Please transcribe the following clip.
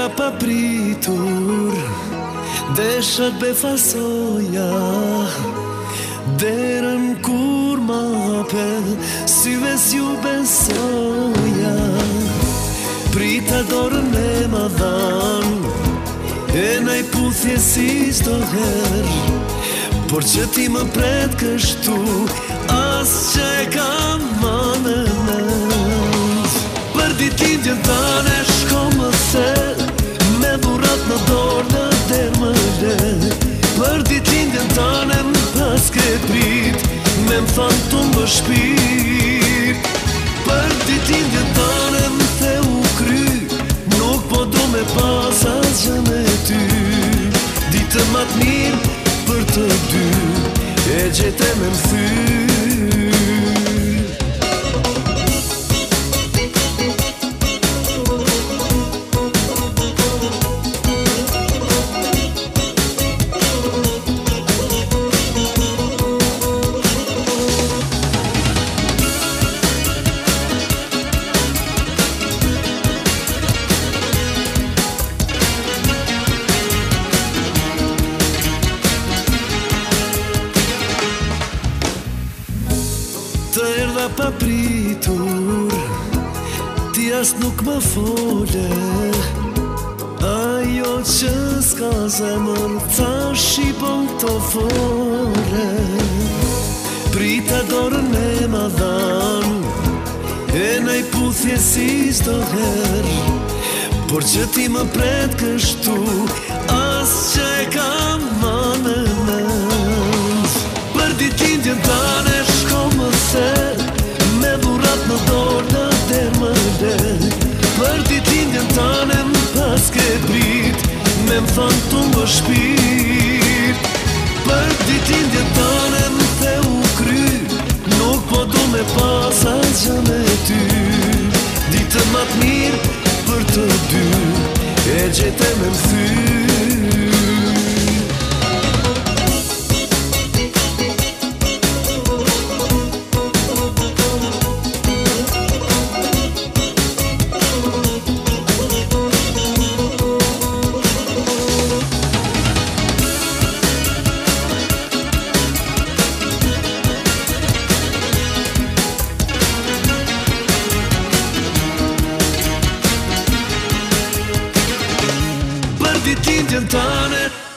pa pritur, deshat befasoja. Derën kur ma hapel, syve s'ju besoja. Prita dorën e ma dhan, e naj puthje si sto her. Por që ti më pret kështu, as që e kam ma në mend. Për ditindjen tane shko më the, me dhurat në dorë në der më le. Për ditindjen tane më pas ke prit, me më thanë të më shpirt. Për ditindjen tane më the u kry, nuk po do me pas asgjë me ty. Ditë më të mirë për të dy, e gjete me më thyr. Të erdha pa pritur, ti as nuk më fole. Ajo që s'ka zemër, thash i bon të fore. Prita dorën e ma dhan, e naj puthje si sto her. Por që ti më pret kështu, as që e kam ma në mend. Për ditindjen tane shko më the, me dhurat në dorë në der më le. Për ditindjen tane më pas ke prit, me më thanë të më shpirt. Për ditindjen tane më the u kry, nuk po du me pas asgjë me ty. Ditë më të mirë për të dy, e gjete me më thyr. Ditindjen tane